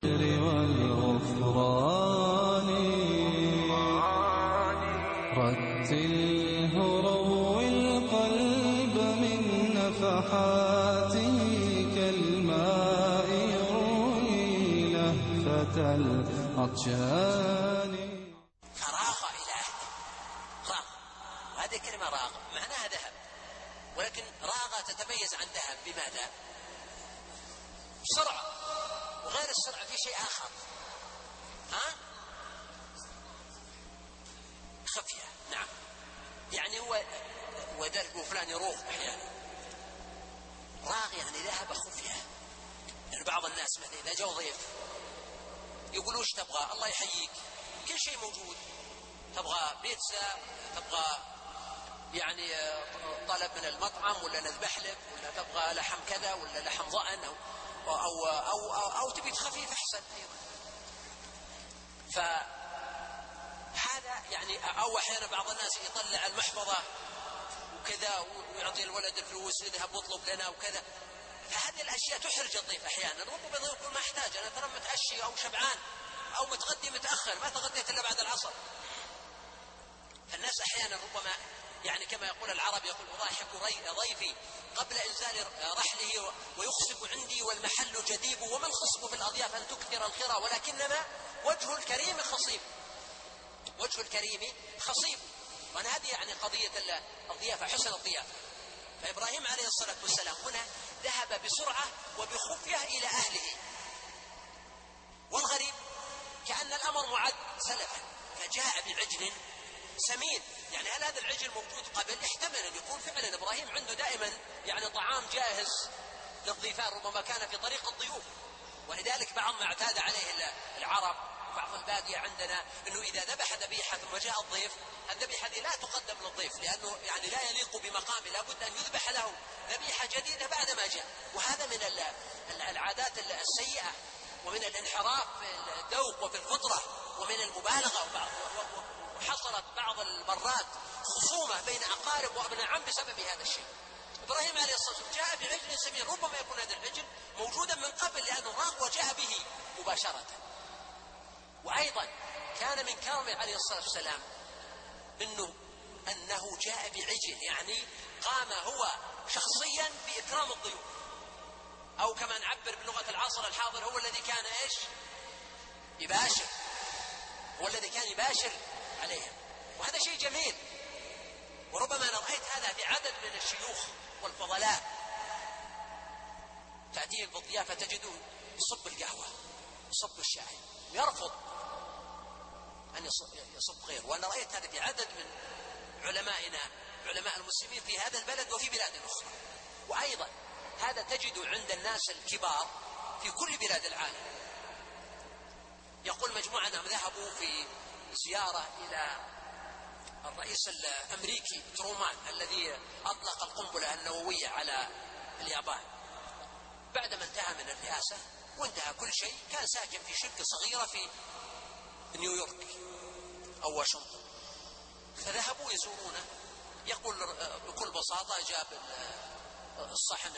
والغفران رتله روي القلب من نفحاته كالماء يروي لهفة العطشان. فراغ إلى أهله، راغ، وهذه كلمة راغ معناها ذهب، ولكن راغة تتميز عن ذهب بماذا؟ بسرعة، وغير السرعة في شيء آخر، خفية. نعم، يعني هو ودرب فلان يروغ أحيانا، راغ يعني ذهب خفية. يعني بعض الناس مثلا إذا جاء ضيف يقول وش تبغى؟ الله يحييك، كل شيء موجود، تبغى بيتزا، تبغى يعني طلب من المطعم، ولا نذبح لك، ولا تبغى لحم كذا، ولا لحم ضأن، أو تبي تخفيف أحسن أيضا. فهذا يعني، أو أحيانا بعض الناس يطلع المحفظة وكذا ويعطي الولد الفلوس، يذهب واطلب لنا وكذا. فهذه الأشياء تحرج الضيف أحيانا، ربما يقول ما أحتاج، أنا ترى متعشي أو شبعان أو متغدي متأخر، ما تغديت إلا بعد العصر. فالناس أحيانا ربما يعني كما يقول العرب، يقول أضاحك ضيفي قبل إنزال رحله ويخصب عندي والمحل جديب، وما الخصب في الأضياف أن تكثر الخرى، ولكنما وجه الكريم خصيب، وجه الكريم خصيب. وأنا هذه يعني قضية الضيافة، حسن الضيافة. فإبراهيم عليه الصلاة والسلام هنا ذهب بسرعة وبخفية إلى أهله، والغريب كأن الأمر معد سلفا، فجاء بعجل سمين. يعني هل هذا العجل موجود قبل؟ احتمل أن يكون فعلا إبراهيم عنده دائما يعني طعام جاهز للضيفان، ربما كان في طريق الضيوف. ولذلك بعض ما اعتاد عليه العرب وبعض البادية عندنا، أنه إذا ذبح ذبيحة ثم جاء الضيف، الذبيحة لا تقدم للضيف، لأنه يعني لا يليق بمقامه، لابد أن يذبح له ذبيحة جديدة بعد ما جاء. وهذا من العادات السيئة، ومن الانحراف في الذوق وفي الفطرة، ومن المبالغة. وحصلت بعض المرات خصومة بين أقارب وابناء عم بسبب هذا الشيء. إبراهيم عليه الصلاة والسلام جاء بعجل سمين، ربما يكون هذا العجل موجودا من قبل لأنه راغ وجاء به مباشرة. وأيضا كان من كرمه عليه الصلاة والسلام أنه جاء بعجل، يعني قام هو شخصيا بإكرام الضيوف، أو كما نعبر بلغة العصر الحاضر هو الذي كان إيش؟ يباشر، هو الذي كان يباشر عليهم، وهذا شيء جميل. وربما أنا رأيت هذا في عدد من الشيوخ والفضلاء، تأتيهم بالضيافة تجده يصب القهوة، يصب الشاي، ويرفض أن يصب غيره. وأنا رأيت هذا في عدد من علمائنا، علماء المسلمين في هذا البلد وفي بلاد أخرى. وأيضا هذا تجد عند الناس الكبار في كل بلاد العالم. يقول مجموعة أنهم ذهبوا في زيارة إلى الرئيس الأمريكي ترومان الذي أطلق القنبلة النووية على اليابان. بعدما انتهى من الرئاسة وانتهى كل شيء، كان ساكن في شركة صغيرة في نيويورك أو واشنطن، فذهبوا يزورونه. يقول بكل بساطة جاب الصحن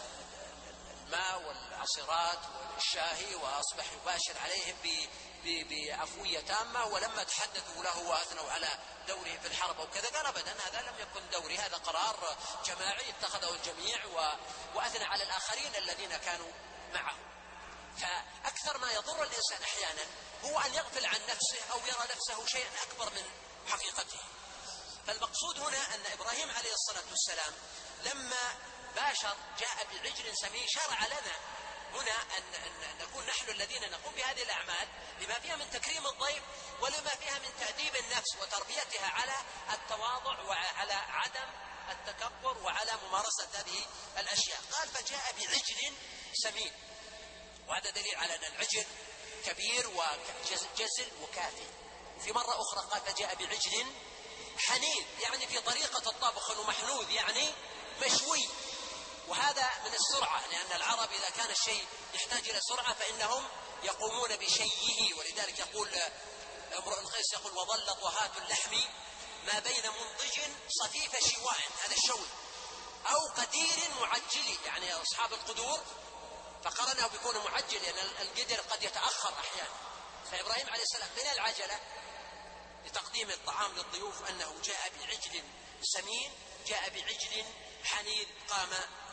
الماء والعصيرات والشاهي، وأصبح يباشر عليهم بعفوية تامة. ولما تحدثوا له وأثنوا على دوره في الحرب أو كذا، قال أبدا هذا لم يكن دوري، هذا قرار جماعي اتخذه الجميع، وأثنى على الآخرين الذين كانوا معه. فأكثر ما يضر الإنسان أحيانا هو أن يغفل عن نفسه أو يرى نفسه شيئا أكبر من حقيقته. فالمقصود هنا أن إبراهيم عليه الصلاة والسلام لما باشر جاء بعجل سمين، شرع لنا هنا أن نكون نحن الذين نقوم بهذه الأعمال، لما فيها من تكريم الضيف، ولما فيها من تأديب النفس وتربيتها على التواضع وعلى عدم التكبر وعلى ممارسة هذه الأشياء. قال فجاء بعجل سمين، وهذا دليل على أن العجل كبير وجزل وكافي. في مرة أخرى قال فجاء بعجل حنين، يعني في طريقة الطبخ ومحنوذ، يعني مشوي. وهذا من السرعة، لأن العرب إذا كان الشيء يحتاج إلى سرعة فإنهم يقومون بشيئه. ولذلك يقول امرؤ القيس، يقول وظل طهاة اللحم ما بين منضج صفيف شواء، هذا الشوي، أو قدير معجل، يعني أصحاب القدور فقرنه بكونه معجل لأن القدر قد يتأخر أحيانا. فإبراهيم عليه السلام من العجلة لتقديم الطعام للضيوف أنه جاء بعجل سمين، جاء بعجل حنيذ قام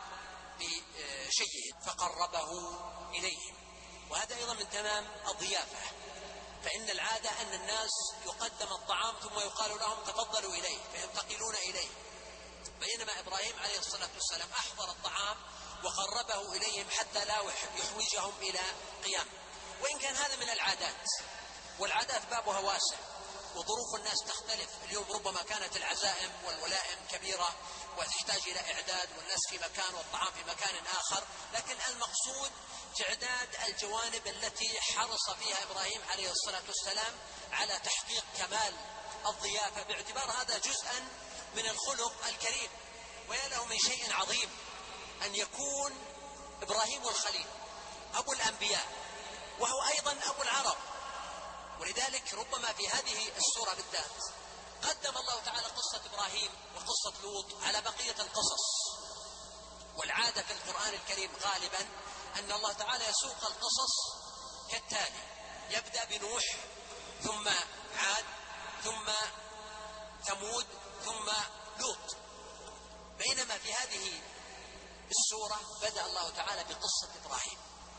بشيء فقربه إليهم. وهذا أيضا من تمام الضيافة، فإن العادة أن الناس يقدم الطعام ثم يقال لهم تفضلوا إليه فينتقلون إليه، بينما إبراهيم عليه الصلاة والسلام أحضر الطعام وقربه إليهم حتى لا يحوجهم إلى قيام. وإن كان هذا من العادات، والعادات بابها واسع وظروف الناس تختلف. اليوم ربما كانت العزائم والولائم كبيرة وتحتاج إلى إعداد، والناس في مكان والطعام في مكان آخر، لكن المقصود تعداد الجوانب التي حرص فيها إبراهيم عليه الصلاة والسلام على تحقيق كمال الضيافة، باعتبار هذا جزءا من الخلق الكريم. ويا له من شيء عظيم أن يكون إبراهيم الخليل أبو الأنبياء وهو أيضا أبو العرب. ولذلك ربما في هذه السورة بالذات قدم الله تعالى قصة إبراهيم وقصة لوط على بقية القصص. والعادة في القرآن الكريم غالبا أن الله تعالى يسوق القصص كالتالي: يبدأ بنوح، ثم عاد، ثم ثمود، ثم لوط. بينما في هذه السورة بدأ الله تعالى بقصة إبراهيم.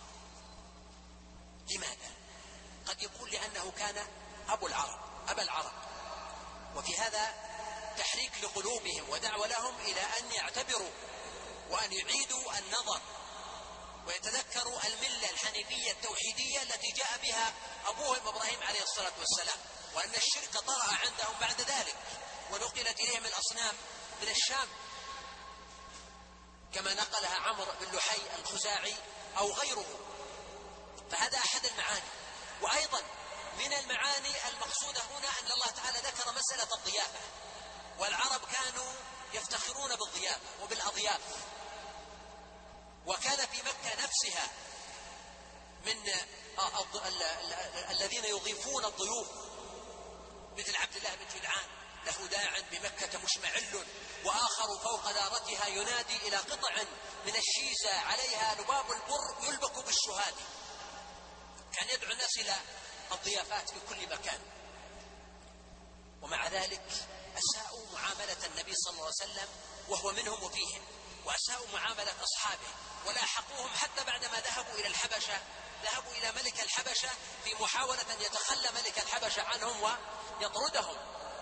لماذا؟ قد يقول لأنه كان أبا العرب، وفي هذا تحريك لقلوبهم ودعوة لهم إلى أن يعتبروا وأن يعيدوا النظر ويتذكروا الملة الحنيفية التوحيدية التي جاء بها أبوهم إبراهيم عليه الصلاة والسلام، وأن الشرك طرأ عندهم بعد ذلك ونقلت إليهم الأصنام من الشام كما نقلها عمرو بن لحي الخزاعي أو غيره. فهذا أحد المعاني. وأيضا من المعاني المقصودة هنا أن الله تعالى ذكر مسألة الضيافة، والعرب كانوا يفتخرون بالضيافة وبالأضياف، وكان في مكة نفسها من الذين يضيفون الضيوف مثل عبد الله بن جدعان له داع بمكة مشمعل، وآخر فوق دارتها ينادي إلى قطع من الشيزة عليها لباب البر يلبك بالشهاد. كان يدعو الناس إلى الضيافات في كل مكان. ومع ذلك أساءوا معاملة النبي صلى الله عليه وسلم وهو منهم وفيهم، وأساءوا معاملة أصحابه، ولاحقوهم حتى بعدما ذهبوا إلى الحبشة، ذهبوا إلى ملك الحبشة في محاولة أن يتخلى ملك الحبشة عنهم ويطردهم.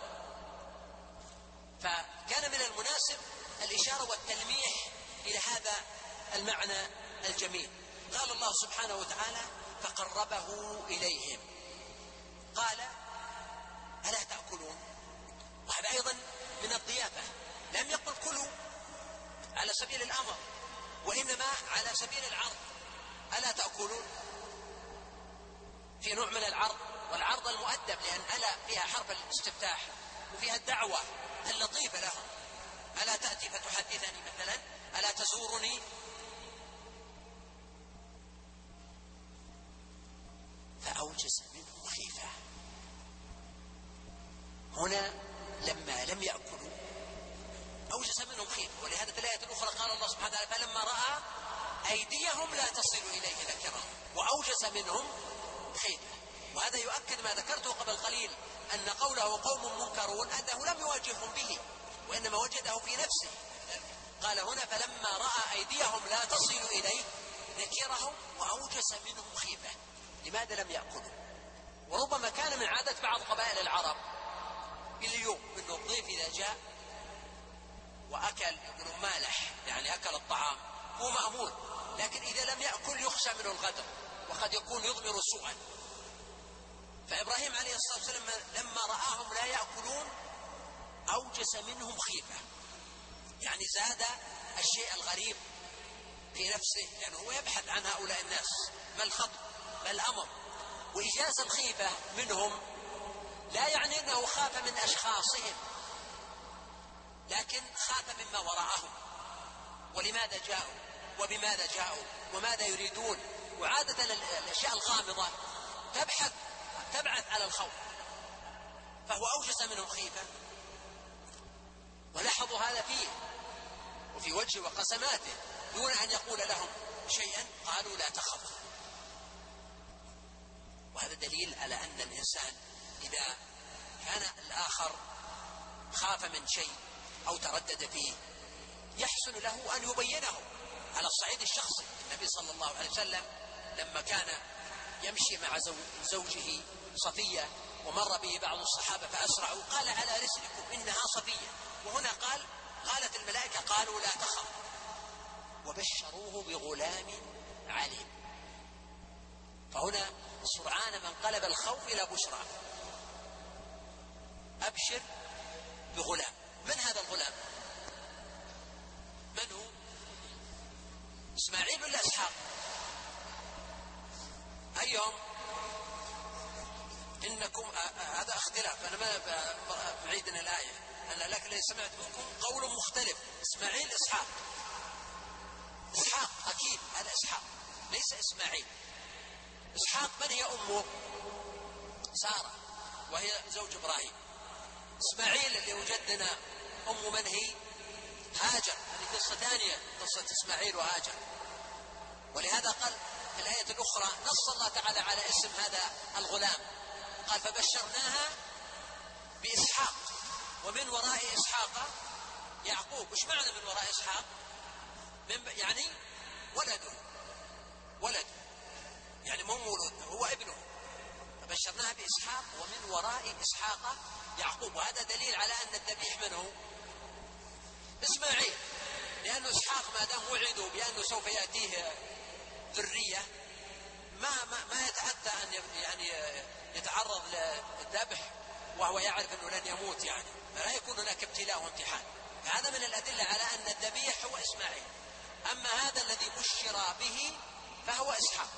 فكان من المناسب الإشارة والتلميح إلى هذا المعنى الجميل. قال الله سبحانه وتعالى: فقربه إليهم. قال: ألا تأكلون؟ وهذا أيضا من الضيافة. لم يقل كلوا على سبيل الأمر، وإنما على سبيل العرض. ألا تأكلون في نوع من العرض، والعرض المؤدب، لأن ألا فيها حرف الاستفتاح وفيها الدعوة اللطيفة لهم. ألا تأتي فتحدثني مثلا؟ ألا تزورني؟ فأوجس منهم خيفة. هنا لما لم يأكلوا أوجس منهم خيفة. ولهذا في الآية الأخرى قال الله سبحانه وتعالى: فلما رأى أيديهم لا تصل إليه نكرهم وأوجس منهم خيفة. وهذا يؤكد ما ذكرته قبل قليل، أن قوله قوم منكرون أنه لم يواجههم به، وإنما وجده في نفسه. قال هنا: فلما رأى أيديهم لا تصل إليه نكرهم وأوجس منهم خيفة. لماذا لم يأكلوا؟ وربما كان من عادة بعض قبائل العرب اليوم أنه الضيف إذا جاء وأكل يقولون مالح، يعني أكل الطعام، هو مأمون، لكن إذا لم يأكل يخشى منه الغدر وقد يكون يضمر سوءا. فإبراهيم عليه الصلاة والسلام لما رآهم لا يأكلون أوجس منهم خيفة، يعني زاد الشيء الغريب في نفسه، لأنه هو يبحث عن هؤلاء الناس، ما الخطب ما الأمر. وإيجاز الخيفة منهم لا يعني أنه خاف من أشخاصهم، لكن خاف مما وراءهم، ولماذا جاءوا وبماذا جاءوا وماذا يريدون. وعادة الأشياء الغامضة تبعث على الخوف، فهو أوجس منهم خيفة. ولاحظوا هذا فيه وفي وجهه وقسماته دون أن يقول لهم شيئا قالوا لا تخف. وهذا دليل على أن الإنسان إذا كان الآخر خاف من شيء أو تردد فيه يحسن له أن يبينه على الصعيد الشخصي. النبي صلى الله عليه وسلم لما كان يمشي مع زوجه صفية ومر به بعض الصحابة فأسرعوا قال على رسلكم إنها صفية، وهنا قالت الملائكة قالوا لا تخف وبشروه بغلام عليم. فهنا سرعان من قلب الخوف إلى بشرى. أبشر بغلام. من هذا الغلام؟ من هو؟ إسماعيل ولا إسحاق؟ أيهم؟ إنكم هذا اختلاف، أنا ما بعيدنا الآية، أنا لكن سمعت منكم قول مختلف. إسماعيل إسحاق. إسحاق أكيد، هذا إسحاق ليس إسماعيل. إسحاق من هي أمه؟ سارة وهي زوج إبراهيم. إسماعيل اللي وجدنا أم من هي؟ هاجر. هذه قصة ثانية، قصة إسماعيل وهاجر. ولهذا قال في الآية الأخرى نص الله تعالى على اسم هذا الغلام، قال فبشرناها بإسحاق ومن وراء إسحاق يعقوب. وش معنى من وراء إسحاق؟ يعني ولده يعني مو مولود، هو ابنه. فبشرناها بإسحاق ومن وراء إسحاق يعقوب. وهذا دليل على أن الذبيح منه إسماعيل، لأنه إسحاق ما دام وعدوا بأنه سوف يأتيه ذرية ما يتأتى أن يعني يتعرض للذبح وهو يعرف أنه لن يموت، يعني فلا يكون هناك ابتلاء وامتحان. فهذا من الأدلة على أن الذبيح هو إسماعيل. أما هذا الذي بشر به فهو إسحاق.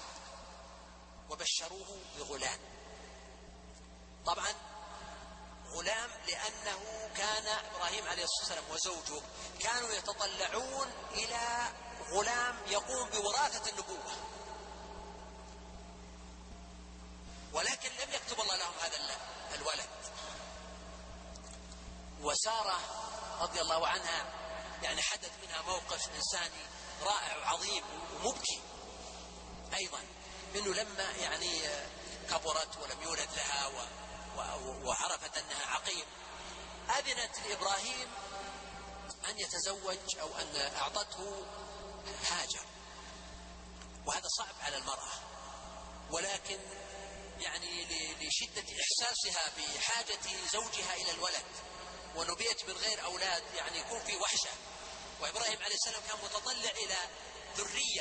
وبشروه بغلام. طبعا غلام لأنه كان إبراهيم عليه الصلاة والسلام وزوجه كانوا يتطلعون إلى غلام يقوم بوراثة النبوة، ولكن لم يكتب الله لهم هذا الولد. وسارة رضي الله عنها يعني حدث منها موقف إنساني رائع وعظيم ومبكي أيضا، إنه لما يعني كبرت ولم يولد لها وعرفت أنها عقيم أذنت لإبراهيم أن يتزوج أو أن أعطته هاجر. وهذا صعب على المرأة، ولكن يعني لشدة إحساسها بحاجة زوجها إلى الولد ونبيت من غير أولاد يعني يكون في وحشة. وإبراهيم عليه السلام كان متطلع إلى ذرية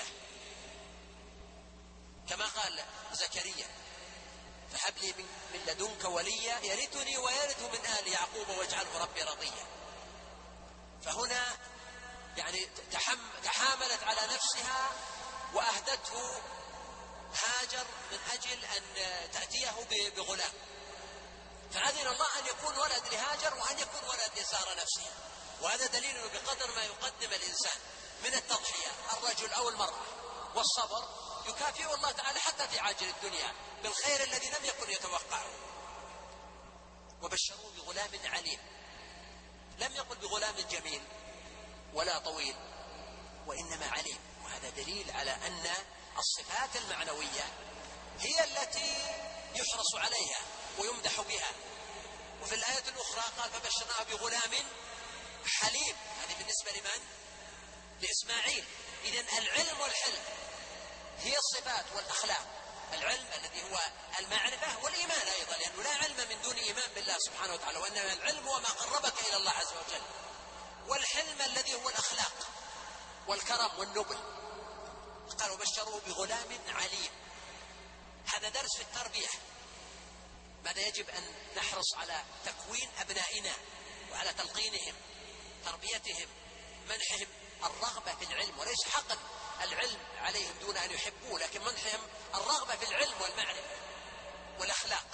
كما قال زكريا فهب لي من لدنك وليا يرثني ويرث من آل يعقوب واجعله ربي رضيا. فهنا يعني تحاملت على نفسها وأهدته هاجر من أجل أن تأتيه بغلام. فأذن الله أن يكون ولد لهاجر وأن يكون ولد لسارة نفسها. وهذا دليل بقدر ما يقدم الإنسان من التضحية الرجل أو المرأة والصبر يكافئ الله تعالى حتى في عاجل الدنيا بالخير الذي لم يكن يتوقعه. وبشروا بغلام عليم، لم يقل بغلام جميل ولا طويل وإنما عليم. وهذا دليل على أن الصفات المعنوية هي التي يحرص عليها ويمدح بها. وفي الآية الأخرى قال فبشرناه بغلام حليم. هذه بالنسبة لمن؟ لإسماعيل. إذن العلم والحلم هي الصفات والأخلاق. العلم الذي هو المعرفة والإيمان أيضا، لأنه لا علم من دون إيمان بالله سبحانه وتعالى، وإنما العلم هو ما قربك إلى الله عز وجل. والحلم الذي هو الأخلاق والكرم والنبل. قالوا بشروه بغلام عليم. هذا درس في التربية. ماذا يجب أن نحرص على تكوين أبنائنا وعلى تلقينهم تربيتهم منحهم الرغبة في العلم، وليس حقا العلم عليهم دون أن يحبوه، لكن منحهم الرغبة في العلم والمعرفة والأخلاق.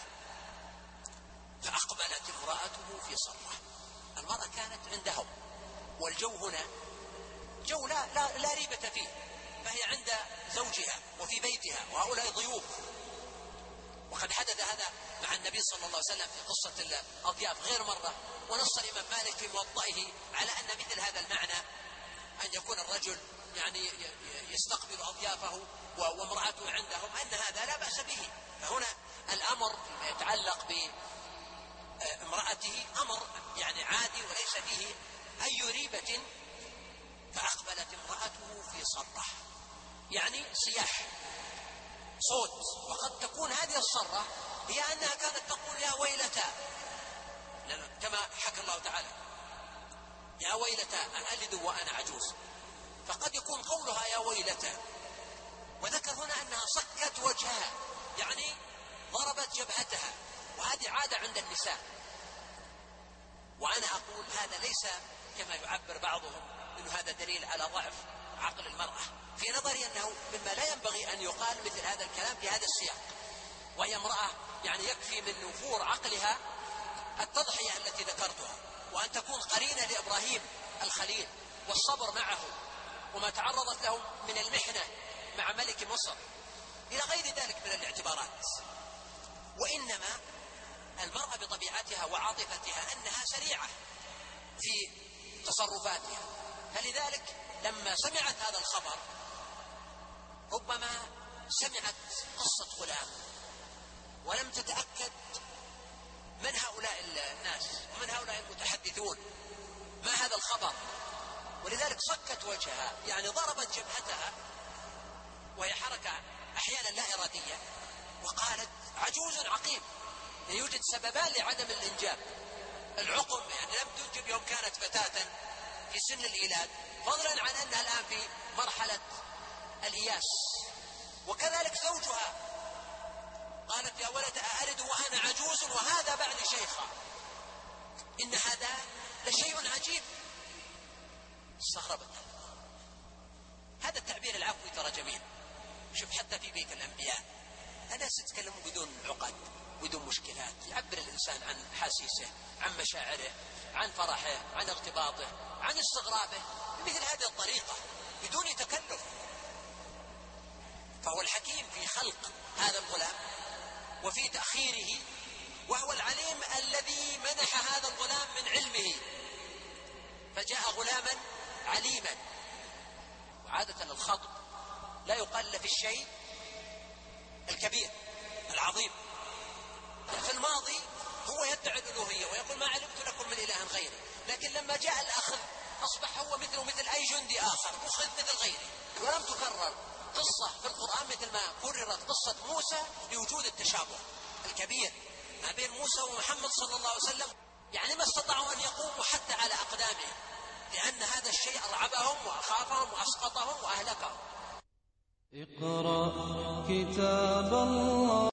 فأقبلت امرأته في صرة. المرأة كانت عندهم، والجو هنا جو لا ريبة فيه، فهي عند زوجها وفي بيتها وهؤلاء ضيوف. وقد حدث هذا مع النبي صلى الله عليه وسلم في قصة الأضياف غير مرة. ونص الإمام مالك في موطئه على أن مثل هذا المعنى أن يكون الرجل يعني يستقبل أضيافه وامرأته عندهم، أن هذا لا بأس به. فهنا الأمر فيما يتعلق بامرأته أمر يعني عادي وليس فيه أي ريبة. فأقبلت امرأته في صرة، يعني صياح صوت، وقد تكون هذه الصرة هي أنها كانت تقول يا ويلتا، كما حكى الله تعالى يا ويلتا أألد وأنا عجوز، فقد يكون قولها يا ويلتا. وذكر هنا أنها صكت وجهها، يعني ضربت جبهتها، وهذه عادة عند النساء. وأنا أقول هذا ليس كما يعبر بعضهم أنه هذا دليل على ضعف عقل المرأة. في نظري أنه مما لا ينبغي أن يقال مثل هذا الكلام في هذا السياق، وهي امرأة يعني يكفي من نفور عقلها التضحية التي ذكرتها، وأن تكون قرينة لإبراهيم الخليل والصبر معه وما تعرضت له من المحنة مع ملك مصر إلى غير ذلك من الاعتبارات. وإنما المرأة بطبيعتها وعاطفتها أنها سريعة في تصرفاتها، فلذلك لما سمعت هذا الخبر ربما سمعت قصة غلام ولم تتأكد من هؤلاء الناس ومن هؤلاء المتحدثون، ما هذا الخبر، ولذلك صكت وجهها، يعني ضربت جبهتها وهي حركة أحيانا لا إرادية، وقالت عجوز عقيم. يعني يوجد سببان لعدم الإنجاب: العقم، يعني لم تنجب يوم كانت فتاة في سن الإيلاد، فضلا عن أنها الآن في مرحلة الإياس. وكذلك زوجها، قالت يا ولد أألد وأنا عجوز وهذا بعد شيخا، إن هذا لشيء عجيب. استغربت. هذا التعبير العفوي ترى جميل. شوف حتى في بيت الأنبياء الناس يتكلمون بدون عقد، بدون مشكلات، يعبر الإنسان عن حاسيسه، عن مشاعره، عن فرحه، عن اغتباطه، عن استغرابه بمثل هذه الطريقة بدون تكلف. فهو الحكيم في خلق هذا الغلام وفي تأخيره، وهو العليم الذي منح هذا الغلام من علمه، فجاء غلاما عليما. وعادة الخطب لا يقال في الشيء الكبير العظيم. في الماضي هو يدعي الألوهية ويقول ما علمت لكم من إله غيري، لكن لما جاء الأخذ أصبح هو مثله مثل أي جندي آخر، مخذ مثل غيره. ولم تكرر قصة في القرآن مثل ما كررت قصة موسى لوجود التشابه الكبير ما بين موسى ومحمد صلى الله عليه وسلم. يعني ما استطاعوا أن يقوموا حتى على أقدامهم، لأن هذا الشيء أرعبهم وأخافهم وأسقطهم وأهلكهم. اقرأ كتاب الله.